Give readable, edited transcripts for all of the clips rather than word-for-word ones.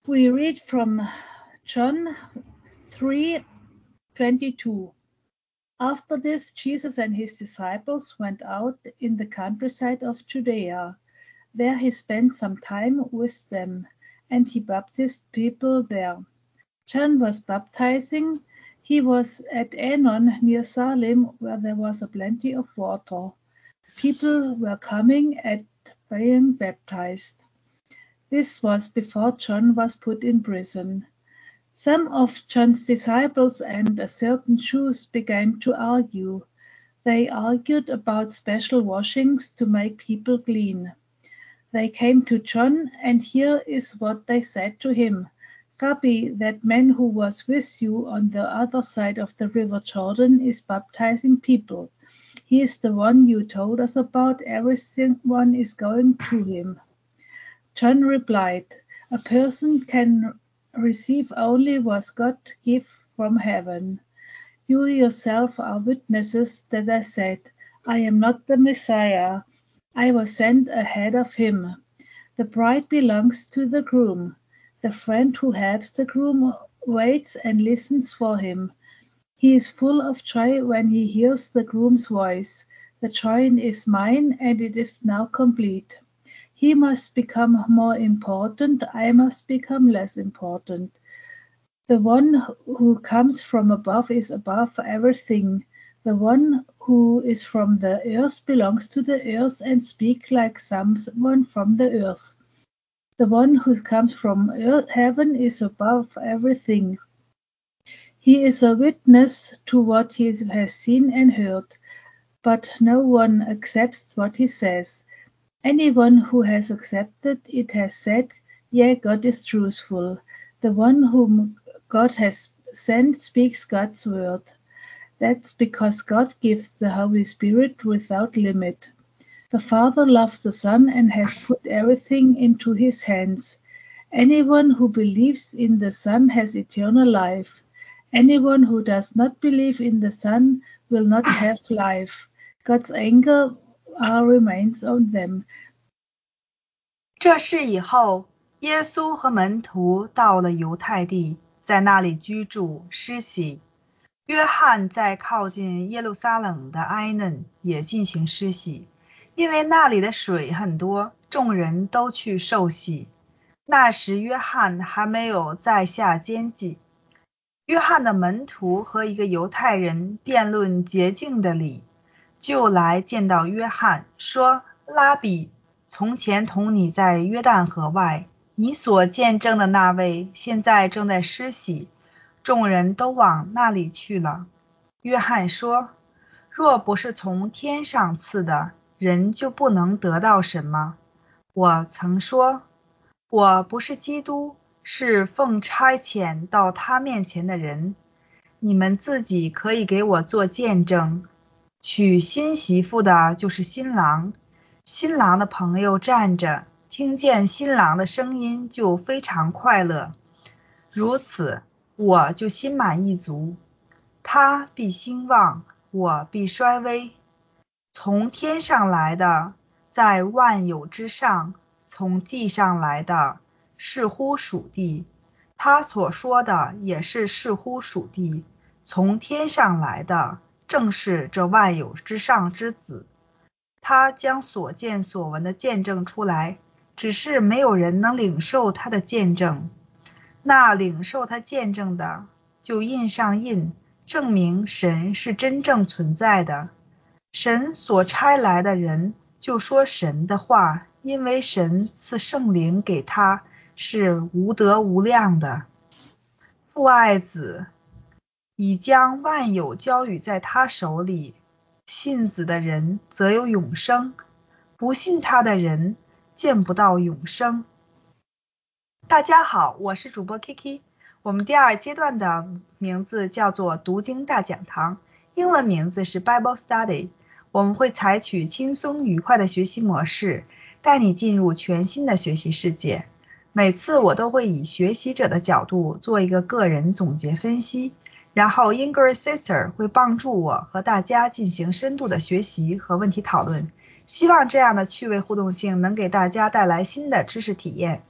We read from John 3:22. After this, Jesus and his disciples went out in the countryside of Judea. There he spent some time with them, and he baptized people there. John was baptizing. He was at Aenon near Salim, where there was a plenty of water. People were coming and being baptized. This was before John was put in prison. Some of John's disciples and a certain Jews began to argue. They argued about special washings to make people clean. They came to John, and here is what they said to him. Rabbi, that man who was with you on the other side of the river Jordan is baptizing people. He is the one you told us about. Everyone is going to him. John replied, a person can receive only what God gives from heaven. You yourself are witnesses that I said, I am not the Messiah. I was sent ahead of him. The bride belongs to the groom. The friend who helps the groom waits and listens for him. He is full of joy when he hears the groom's voice. The joy is mine, and it is now complete. He must become more important, I must become less important. The one who comes from above is above everything. The one who is from the earth belongs to the earth and speaks like someone from the earth. The one who comes from heaven is above everything. He is a witness to what he has seen and heard, but no one accepts what he says. Anyone who has accepted it has said, yeah, God is truthful. The one whom God has sent speaks God's word. That's because God gives the Holy Spirit without limit. The Father loves the Son and has put everything into his hands. Anyone who believes in the Son has eternal life. Anyone who does not believe in the Son will not have life. God's anger remains on them. 这事以后，耶稣和门徒到了犹太地，在那里居住施洗。约翰在靠近耶路撒冷的埃嫩也进行施洗，因为那里的水很多，众人都去受洗。那时约翰还没有在下监禁。约翰的门徒和一个犹太人辩论洁净的理，就来见到约翰，说：拉比，从前同你在约旦河外，你所见证的那位现在正在施洗，众人都往那里去了。约翰说：若不是从天上赐的，人就不能得到什么。我曾说，我不是基督，是奉差遣到他面前的人。你们自己可以给我做见证。娶新媳妇的就是新郎，新郎的朋友站着，听见新郎的声音就非常快乐。如此，我就心满意足。他必兴旺，我必衰微。从天上来的，在万有之上；从地上来的，是乎属地。他所说的也是是乎属地。从天上来的，正是这万有之上之子。他将所见所闻的见证出来，只是没有人能领受他的见证。那领受他见证的，就印上印，证明神是真正存在的。神所差来的人就说神的话，因为神赐圣灵给他，是无得无量的。父爱子，已将万有交予在他手里。信子的人则有永生，不信他的人见不到永生。大家好，我是主播 Kiki。我们第二阶段的名字叫做读经大讲堂，英文名字是 Bible Study。我们会采取轻松愉快的学习模式，带你进入全新的学习世界。每次我都会以学习者的角度做一个个人总结分析，然后 English Sister 会帮助我和大家进行深度的学习和问题讨论。希望这样的趣味互动性能给大家带来新的知识体验。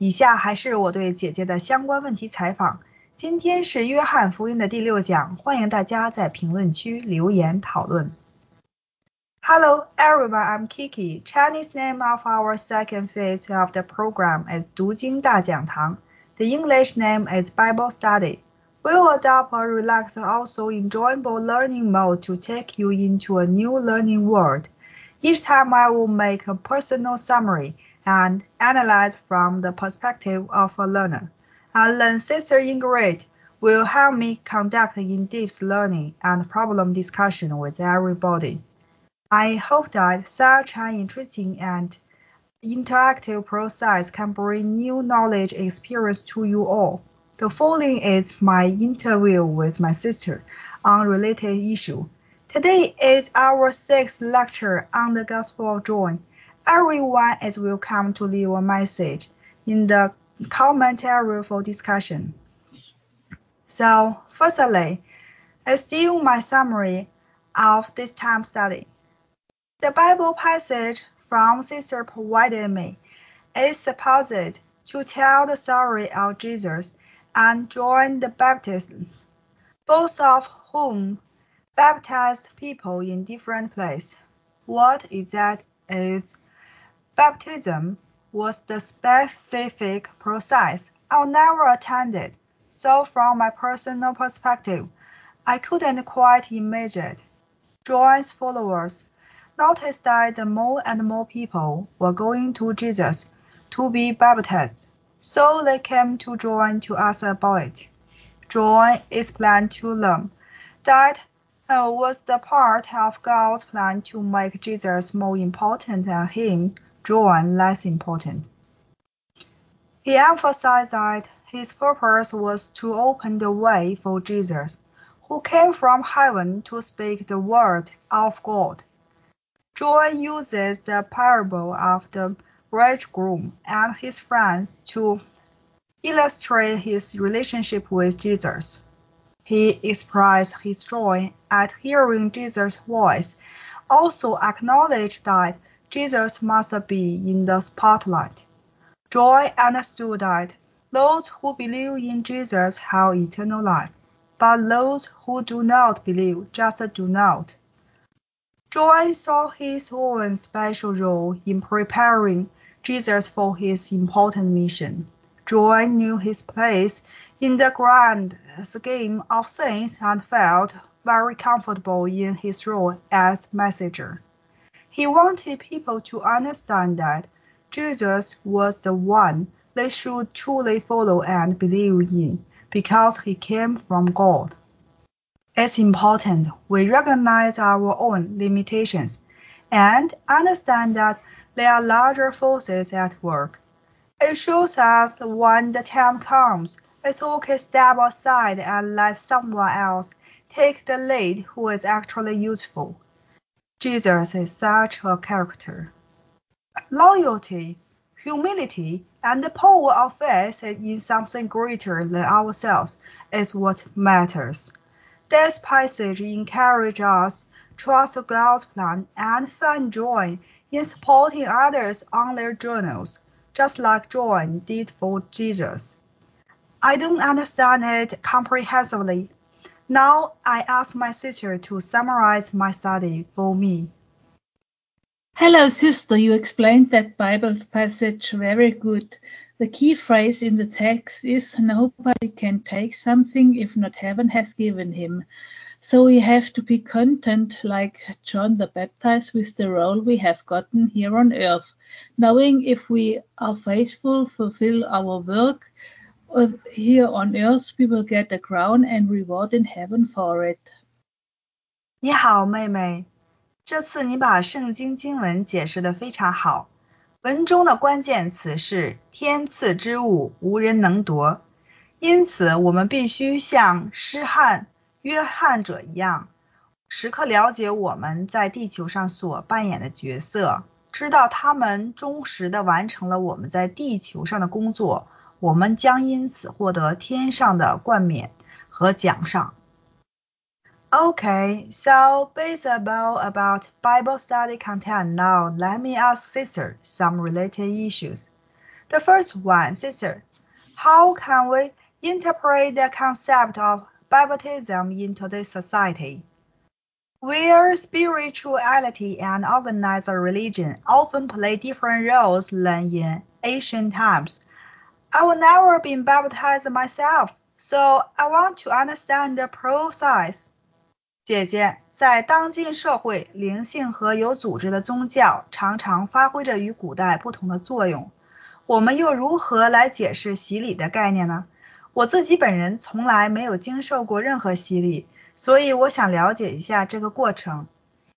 以下还是我对姐姐的相关问题采访。今天是约翰福音的第6讲，欢迎大家在评论区留言讨论。Hello everyone, I'm Kiki. Chinese name of our second phase of the program is 读经大讲堂. The English name is Bible Study. We'll adopt a relaxed, also enjoyable learning mode to take you into a new learning world. Each time I will make a personal summary and analyze from the perspective of a learner. And then Sister Ingrid will help me conduct in-depth learning and problem discussion with everybody. I hope that such an interesting and interactive process can bring new knowledge experience to you all. The following is my interview with my sister on related issue. Today is our 6th lecture on the Gospel of John. Everyone is welcome to leave a message in the comment area for discussion. So, firstly, let's do my summary of this time study. The Bible passage from Sister provided me is supposed to tell the story of Jesus and John the Baptist, both of whom baptized people in different places. What is that is baptism was the specific process I never attended, so from my personal perspective, I couldn't quite imagine it. John's followers noticed that more and more people were going to Jesus to be baptized, so they came to John to ask about it. John explained to them that was the part of God's plan to make Jesus more important and him, John, less important. He emphasized that his purpose was to open the way for Jesus, who came from heaven to speak the word of God. John uses the parable of the bridegroom and his friends to illustrate his relationship with Jesus. He expressed his joy at hearing Jesus' voice, also acknowledged that Jesus must be in the spotlight. John understood that those who believe in Jesus have eternal life, but those who do not believe just do not. John saw his own special role in preparing Jesus for his important mission. John knew his place in the grand scheme of things and felt very comfortable in his role as messenger. He wanted people to understand that Jesus was the one they should truly follow and believe in, because he came from God. It's important we recognize our own limitations and understand that there are larger forces at work. It shows us that when the time comes, it's okay to step aside and let someone else take the lead who is actually useful. Jesus is such a character. Loyalty, humility, and the power of faith in something greater than ourselves is what matters. This passage encourages us to trust God's plan and find joy in supporting others on their journeys, just like John did for Jesus. I don't understand it comprehensively. Now I ask my sister to summarize my study for me. Hello, sister. You explained that Bible passage very good. The key phrase in the text is nobody can take something if not heaven has given him. So we have to be content like John the Baptist with the role we have gotten here on earth, knowing if we are faithful, fulfill our work here on earth, we will get a crown and reward in heaven for it. 你好，妹妹。这次你把圣经经文解释得非常好，文中的关键词是天赐之物无人能夺，因此我们必须像约翰者一样，时刻了解我们在地球上所扮演的角色，知道他们忠实地完成了我们在地球上的工作，我们将因此获得天上的冠冕和奖赏。Okay, so based about Bible study content now, let me ask sister some related issues. The first one, sister, how can we interpret the concept of baptism in today's society, where spirituality and organized religion often play different roles than in ancient times? I will never be baptized myself, so I want to understand the process. 姐姐，在当今社会，灵性和有组织的宗教常常发挥着与古代不同的作用。我们又如何来解释洗礼的概念呢？我自己本人从来没有经受过任何洗礼，所以我想了解一下这个过程。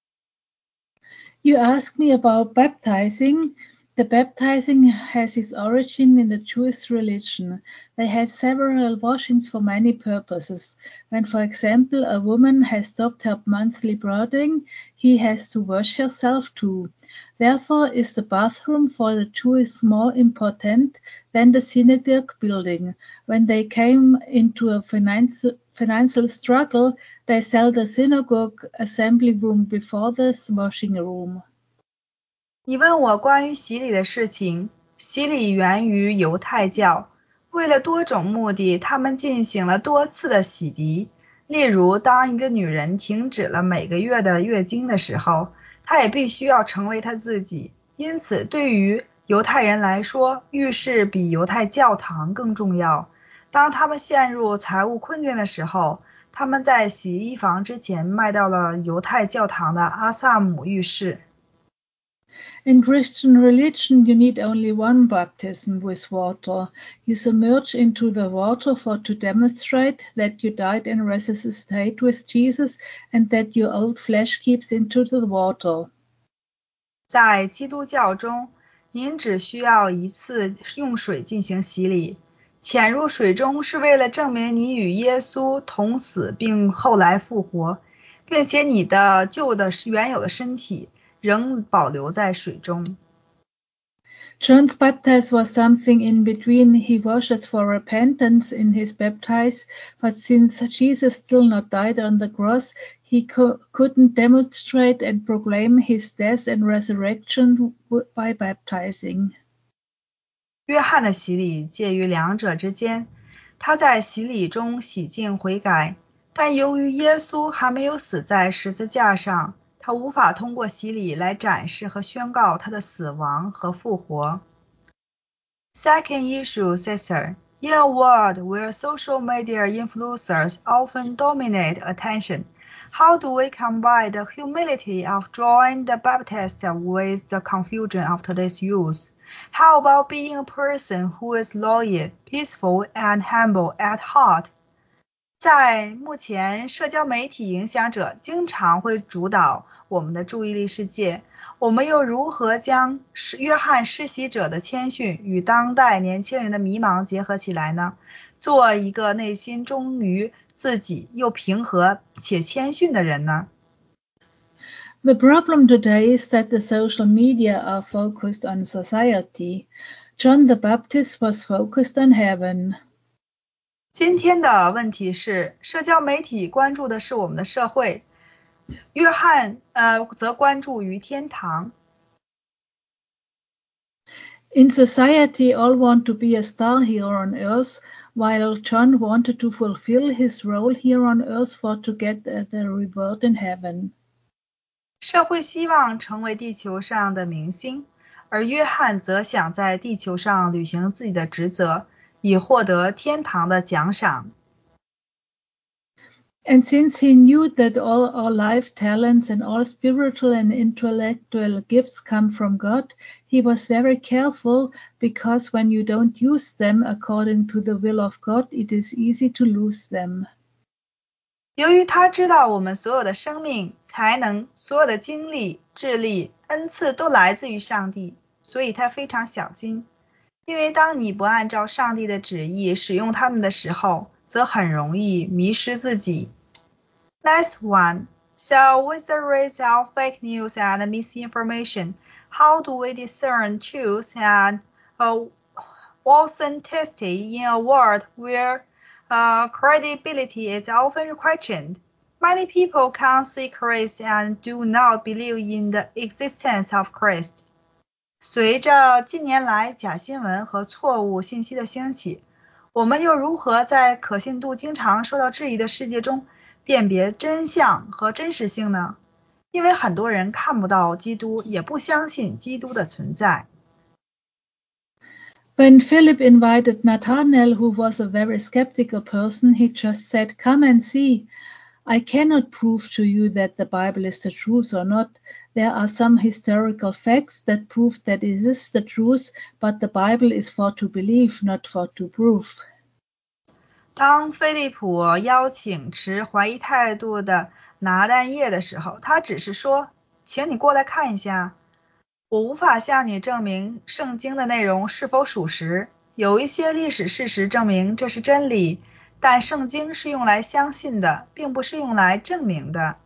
You ask me about baptizing. The baptizing has its origin in the Jewish religion. They had several washings for many purposes. When, for example, a woman has stopped her monthly bleeding, he has to wash herself too. Therefore, is the bathroom for the Jews more important than the synagogue building. When they came into a financial struggle, they sell the synagogue assembly room before the washing room. 你问我关于洗礼的事情，洗礼源于犹太教，为了多种目的，他们进行了多次的洗涤。例如，当一个女人停止了每个月的月经的时候，她也必须要成为她自己。因此，对于犹太人来说，浴室比犹太教堂更重要。当他们陷入财务困境的时候，他们在洗衣房之前卖到了犹太教堂的阿萨姆浴室。 In Christian religion, you need only one baptism with water. You submerge into the water to demonstrate that you died and resuscitate with Jesus and that your old flesh keeps into the water. 在基督教中，您只需要一次用水进行洗礼。潜入水中是为了证明你与耶稣同死并后来复活，并且你的旧的原有的身体仍保留在水中。 John's baptism was something in between. He washes for repentance in his baptize, but since Jesus still not died on the cross, he couldn't demonstrate and proclaim his death and resurrection by baptizing. 约翰的洗礼介于两者之间，他在洗礼中洗净悔改，但由于耶稣还没有死在十字架上，他无法通过洗礼来展示和宣告他的死亡和复活。Second issue, sister. In a world where social media influencers often dominate attention, how do we combine the humility of John the Baptist with the confusion of today's youth? How about being a person who is loyal, peaceful, and humble at heart? 在目前，社交媒体影响者经常会主导我们的注意力世界。我们又如何将约翰施洗者的谦逊与当代年轻人的迷茫结合起来呢？做一个内心忠于自己又平和且谦逊的人呢？ The problem today is that the social media are focused on society. John the Baptist was focused on heaven. 今天的问题是，社交媒体关注的是我们的社会，约翰则关注于天堂。 In society, all want to be a star here on earth, while John wanted to fulfill his role here on earth to get the reward in heaven. 社会希望成为地球上的明星，而约翰则想在地球上履行自己的职责，以获得天堂的奖赏。 And since he knew that all our life talents and all spiritual and intellectual gifts come from God, he was very careful, because when you don't use them according to the will of God, it is easy to lose them. 由于他知道我们所有的生命、才能、所有的精力、智力、恩赐都来自于上帝，所以他非常小心。因为当你不按照上帝的旨意使用它们的时候，则很容易迷失自己。Next one. So with the rise of fake news and misinformation, how do we discern truth and authenticity in a world where credibility is often questioned? Many people can't see Christ and do not believe in the existence of Christ. 随着近年来假新闻和错误信息的兴起，我们又如何在可信度经常受到质疑的世界中辨别真相和真实性呢？因为很多人看不到基督，也不相信基督的存在。 When Philip invited Nathanael, who was a very skeptical person, he just said, "Come and see. I cannot prove to you that the Bible is the truth or not. There are some historical facts that prove that it is the truth, but the Bible is for to believe, not for to prove." 当菲利普邀请持怀疑态度的拿但业的时候，他只是说，请你过来看一下，我无法向你证明圣经的内容是否属实，有一些历史事实证明这是真理，但圣经是用来相信的，并不是用来证明的。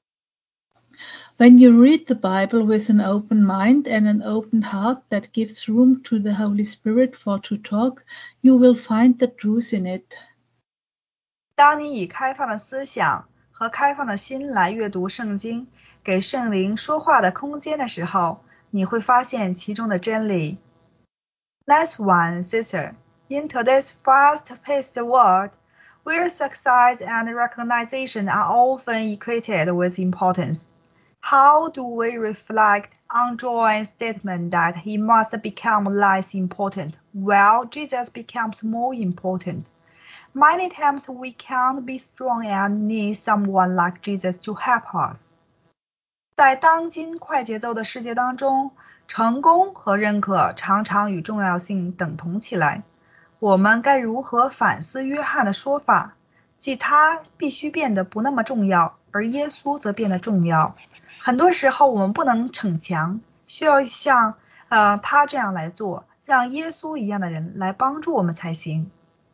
When you read the Bible with an open mind and an open heart that gives room to the Holy Spirit for to talk, you will find the truth in it. 当你以开放的思想和开放的心来阅读圣经，给圣灵说话的空间的时候，你会发现其中的真理。Next one, sister. In today's fast-paced world, where success and recognition are often equated with importance, how do we reflect on John's statement that he must become less important while Jesus becomes more important? Many times we can't be strong and need someone like Jesus to help us. 在当今快节奏的世界当中，成功和认可常常与重要性等同起来。我们该如何反思约翰的说法，即他必须变得不那么重要，而耶稣则变得重要。很多时候我们不能逞强，需要像他这样来做，让耶稣一样的人来帮助我们才行。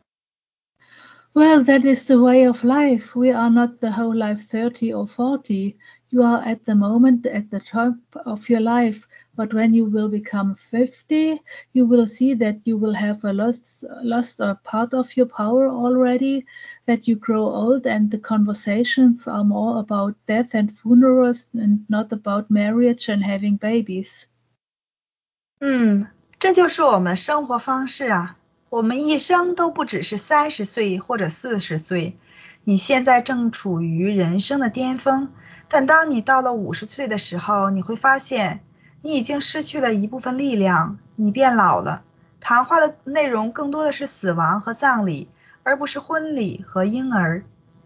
Well, that is the way of life. We are not the whole life 30 or 40. You are at the moment at the top of your life. But when you will become 50, you will see that you will have lost a part of your power already, that you grow old and the conversations are more about death and funerals and not about marriage and having babies. 这就是我们的生活方式啊。我们一生都不只是30岁或者40岁，你现在正处于人生的巅峰，但当你到了50岁的时候，你会发现你已经失去了一部分力量，你变老了。谈话的内容更多的是死亡和葬礼，而不是婚礼和婴儿。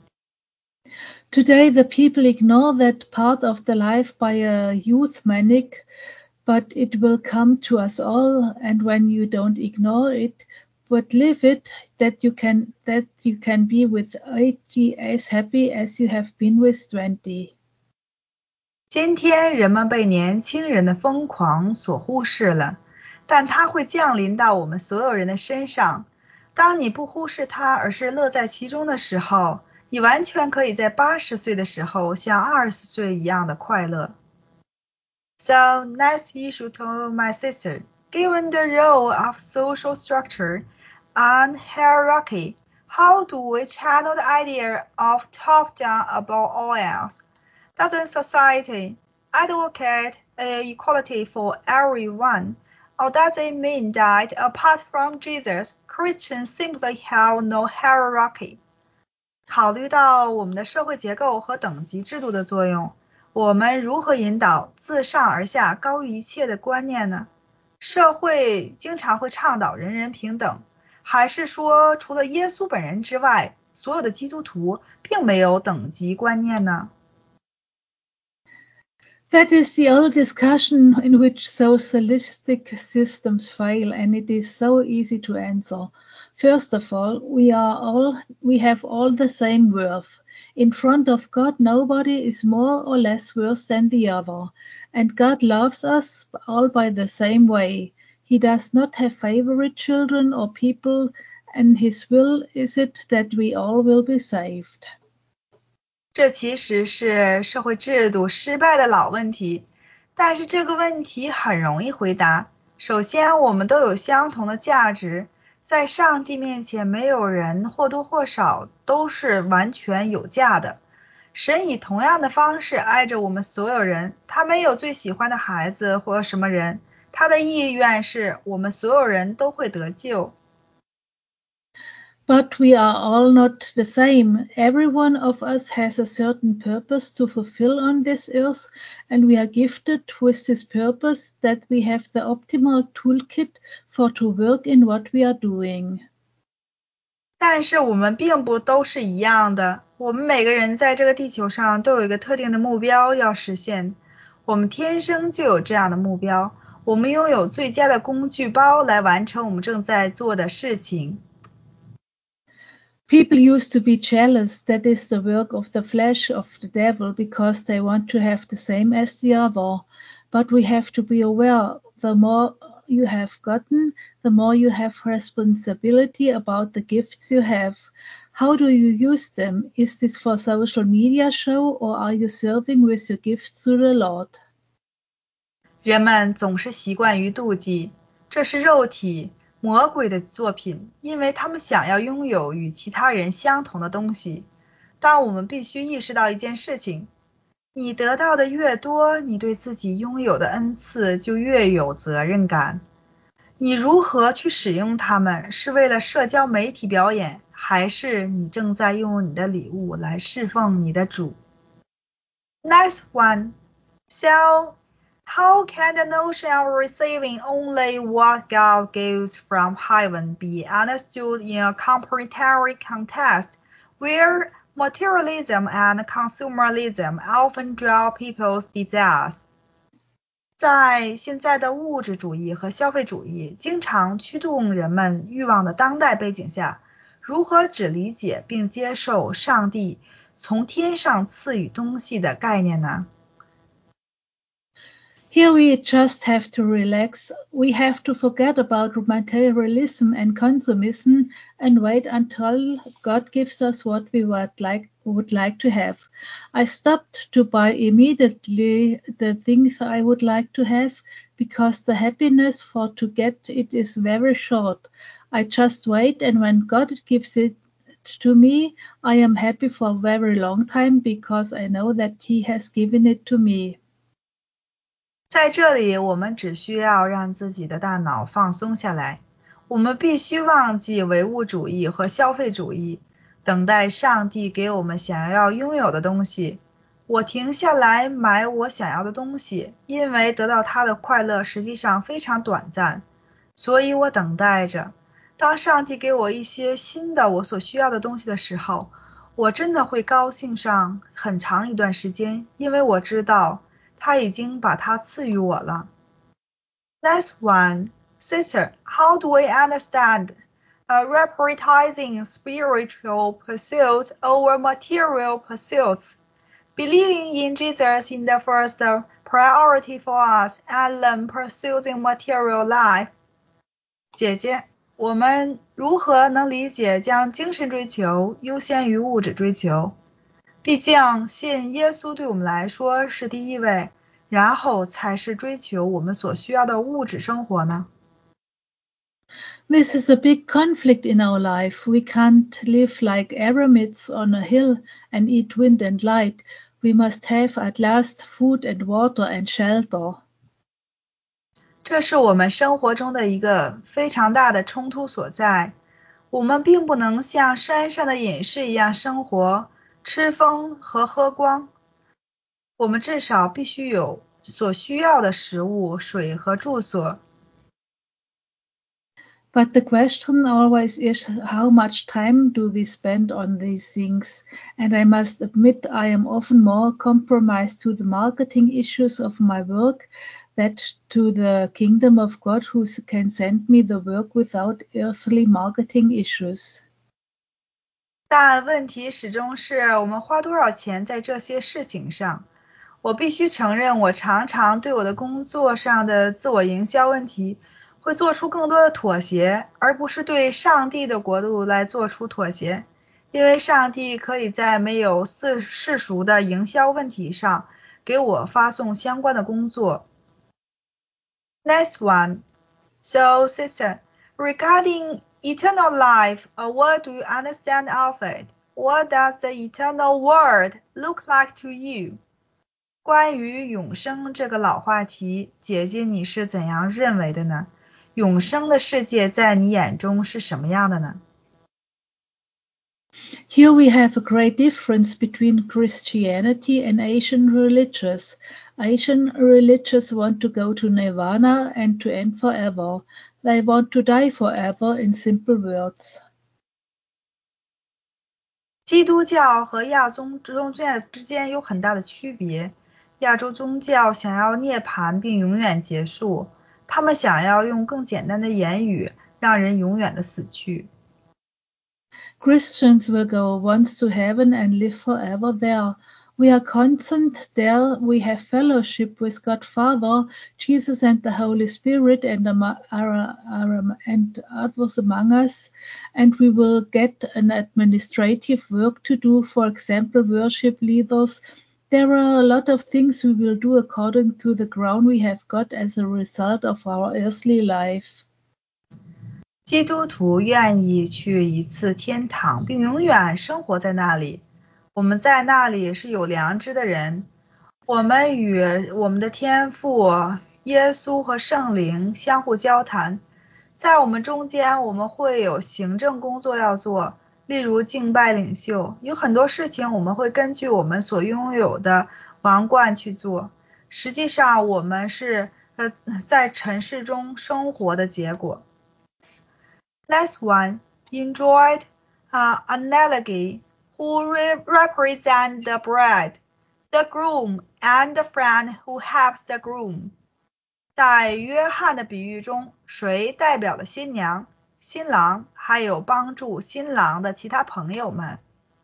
Today the people ignore that part of the life by a youth manic, but it will come to us all, and when you don't ignore it, but live it, that you can be with 80 as happy as you have been with 20. 今天人们被年轻人的疯狂所忽视了，但它会降临到我们所有人的身上。当你不忽视它，而是乐在其中的时候，你完全可以在80岁的时候像20岁一样的快乐。So next issue to my sister. Given the role of social structure and hierarchy, how do we channel the idea of top-down above all else? Doesn't society advocate equality for everyone, or does it mean that apart from Jesus, Christians simply have no hierarchy? 考虑到我们的社会结构和等级制度的作用，我们如何引导自上而下高于一切的观念呢？社会经常会倡导人人平等，还是说除了耶稣本人之外，所有的基督徒并没有等级观念呢？ That is the old discussion in which socialistic systems fail, and it is so easy to answer. First of all, we have all the same worth. In front of God, nobody is more or less worse than the other, and God loves us all by the same way. He does not have favorite children or people, and His will is it that we all will be saved. 这其实是社会制度失败的老问题，但是这个问题很容易回答。首先，我们都有相同的价值，在上帝面前没有人或多或少都是完全有价的。神以同样的方式爱着我们所有人，他没有最喜欢的孩子或什么人， 他的意愿是我们所有人都会得救。 But we are all not the same. Every one of us has a certain purpose to fulfill on this earth, and we are gifted with this purpose that we have the optimal toolkit for to work in what we are doing. 但是我们并不都是一样的，我们每个人在这个地球上都有一个特定的目标要实现，我们天生就有这样的目标，我们拥有最佳的工具包来完成我们正在做的事情。 People used to be jealous, that is the work of the flesh of the devil, because they want to have the same as the other. But we have to be aware, the more you have gotten, the more you have responsibility about the gifts you have. How do you use them? Is this for social media show, or are you serving with your gifts to the Lord? 人们总是习惯于妒忌，这是肉体魔鬼的作品，因为他们想要拥有与其他人相同的东西。但我们必须意识到一件事情，你得到的越多，你对自己拥有的恩赐就越有责任感。你如何去使用它们，是为了社交媒体表演，还是你正在用你的礼物来侍奉你的主？ Next one. So, how can the notion of receiving only what God gives from heaven be understood in a complementary context where materialism and consumerism often draw people's desires? 在现在的物质主义和消费主义经常驱动人们欲望的当代背景下，如何只理解并接受上帝从天上赐予东西的概念呢？ Here we just have to relax. We have to forget about materialism and consumism and wait until God gives us what we would like to have. I stopped to buy immediately the things I would like to have because the happiness for to get it is very short. I just wait, and when God gives it to me, I am happy for a very long time because I know that He has given it to me. 在这里，我们只需要让自己的大脑放松下来，我们必须忘记唯物主义和消费主义，等待上帝给我们想要拥有的东西。我停下来买我想要的东西，因为得到它的快乐实际上非常短暂，所以我等待着。当上帝给我一些新的我所需要的东西的时候，我真的会高兴上很长一段时间，因为我知道他已经把它赐予我了。Next one, sister, how do we understand prioritizing spiritual pursuits over material pursuits? Believing in Jesus in the first priority for us, and then pursuing material life. 姐姐，我们如何能理解将精神追求优先于物质追求？毕竟信耶稣对我们来说是第一位，然后才是追求我们所需要的物质生活呢？ This is a big conflict in our life. We can't live like eremites on a hill and eat wind and light. We must have at last food and water and shelter. 这是我们生活中的一个非常大的冲突所在。我们并不能像山上的隐士一样生活，吃风和喝光。我们至少必须有所需要的食物、水和住所。 But the question always is, how much time do we spend on these things? And I must admit I am often more compromised to the marketing issues of my work than to the kingdom of God, who can send me the work without earthly marketing issues. 但问题始终是我们花多少钱在这些事情上。我必须承认，我常常对我的工作上的自我营销问题会做出更多的妥协，而不是对上帝的国度来做出妥协，因为上帝可以在没有世俗的营销问题上给我发送相关的工作。Next one. So, sister, regarding eternal life, what do you understand of it? What does the eternal world look like to you? 关于永生这个老话题，姐姐你是怎样认为的呢？永生的世界在你眼中是什么样的呢？ Here we have a great difference between Christianity and Asian religions. Asian religions want to go to nirvana and to end forever. They want to die forever, in simple words. 基督教和亚洲宗教之间有很大的区别。亚洲宗教想要涅槃并永远结束，他们想要用更简单的言语让人永远的死去。 Christians will go once to heaven and live forever there. We are constant there. We have fellowship with God Father, Jesus and the Holy Spirit and others among us. And we will get an administrative work to do, for example, worship leaders. There are a lot of things we will do according to the ground we have got as a result of our earthly life. 基督徒愿意去一次天堂，并永远生活在那里。我们在那里是有良知的人，我们与我们的天父、耶稣和圣灵相互交谈。在我们中间，我们会有行政工作要做，例如敬拜领袖。有很多事情我们会根据我们所拥有的王冠去做。实际上，我们是在尘世中生活的结果。Next one, enjoyed analogy, who represent the bride, the groom, and the friend who helps the groom. 在约翰的比喻中，谁代表了新娘、新郎，还有帮助新郎的其他朋友们？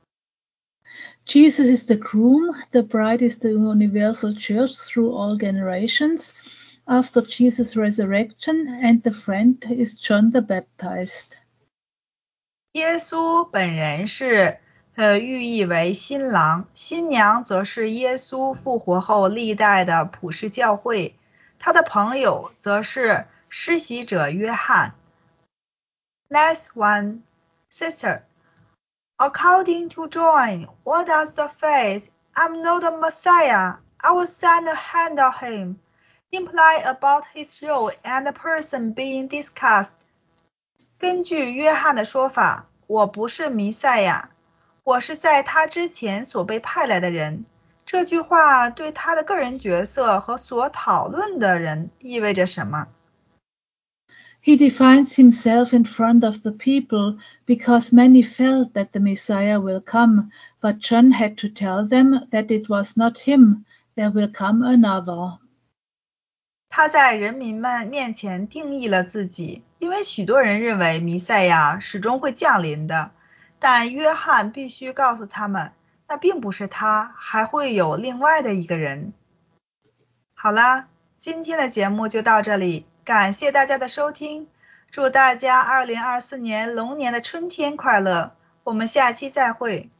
Jesus is the groom, the bride is the universal church through all generations. After Jesus' resurrection, and the friend is John the Baptist. 耶稣本人是寓意为新郎，新娘则是耶稣复活后历代的普世教会，他的朋友则是施洗者约翰。Next one, sister. According to John, what does the phrase "I'm not the Messiah, I will send ahead of him" imply about his role and the person being discussed? 根据约翰的说法，我不是弥赛亚，我是在他之前所被派来的人。这句话对他的个人角色和所讨论的人意味着什么？ He defines himself in front of the people because many felt that the Messiah will come, but John had to tell them that it was not him, there will come another. 他在人民们面前定义了自己，因为许多人认为弥赛亚始终会降临的，但约翰必须告诉他们，那并不是他，还会有另外的一个人。好啦，今天的节目就到这里，感谢大家的收听，祝大家2024年龙年的春天快乐，我们下期再会。